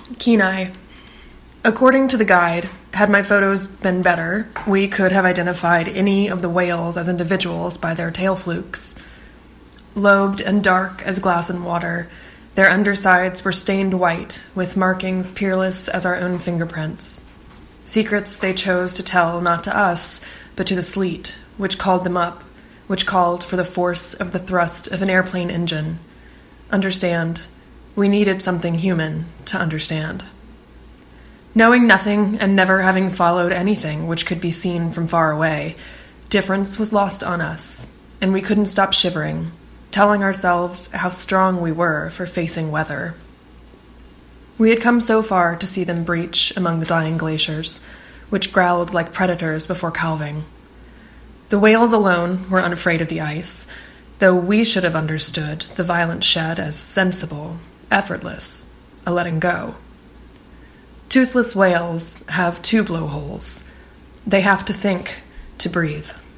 Kenai. According to the guide, had my photos been better, we could have identified any of the whales as individuals by their tail flukes. Lobed and dark as glass and water, their undersides were stained white, with markings peerless as our own fingerprints. Secrets they chose to tell not to us, but to the sleet, which called them up, which called for the force of the thrust of an airplane engine. Understand, we needed something human to understand. Knowing nothing and never having followed anything which could be seen from far away, difference was lost on us, and we couldn't stop shivering, telling ourselves how strong we were for facing weather. We had come so far to see them breach among the dying glaciers, which growled like predators before calving. The whales alone were unafraid of the ice, though we should have understood the violent shed as sensible, effortless, a letting go. Toothless whales have two blowholes. They have to think to breathe.